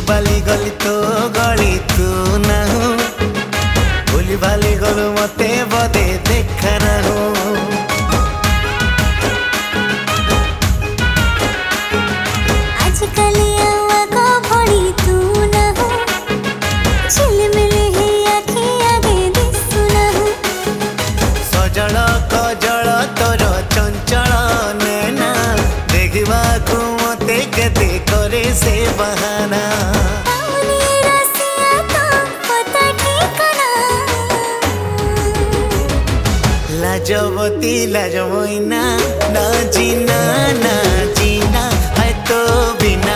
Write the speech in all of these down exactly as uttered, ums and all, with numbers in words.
बाली गली तो गली तू नाहू भूली बाली गलु मते बदे देखा नाहू आजकली आवाको भड़ी तू नाहू झिलमिली ही आखि आगे दिसु नाहू सजल कजल तोर चंचल नैना देखा मते केते करे से बहाना लाजवती लाजमोइना ना जीना ना जीना है तो बिना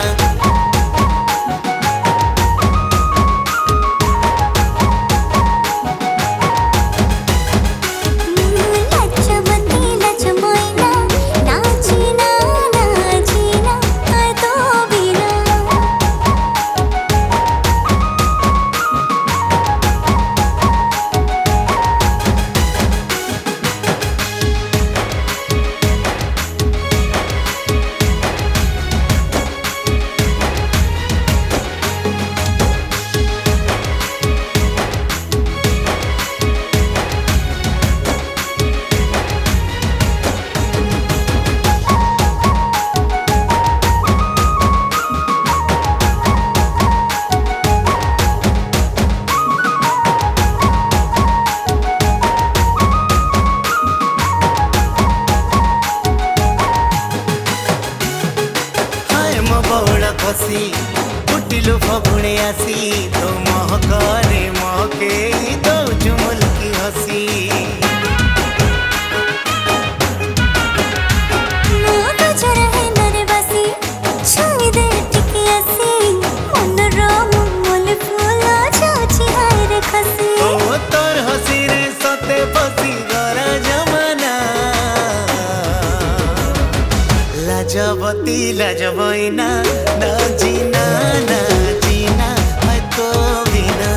खसी उठिलु फगुणे आसी तो महकरे महके दौचु मुल्की हसी तोर हसी रे सते बसी गरा जमाना लाजवती लाजमोइना ना जीना ना जीना है तो बिना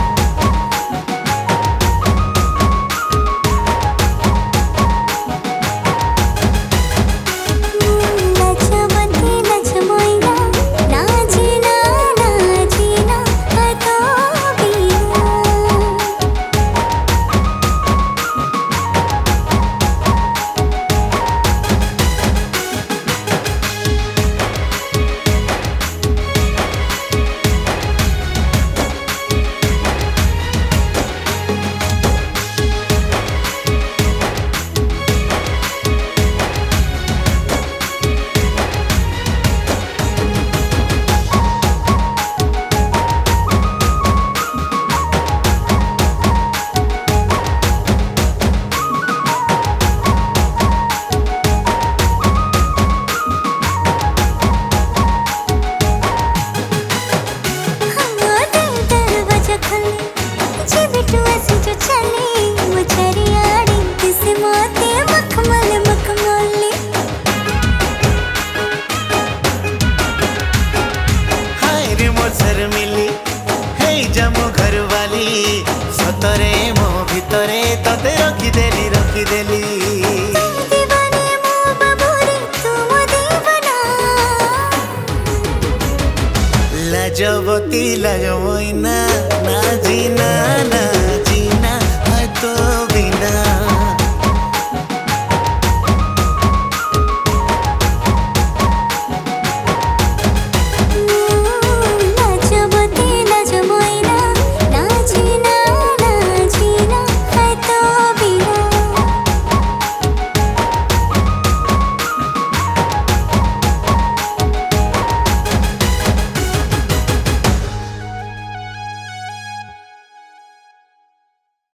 लाजवती लाजमोइना ना जीना ना जीना है तो बिना मिली हे जमो घर वाली सतरे मो भितरे तते रखी देली रखी देली लाजवती लाजमोइना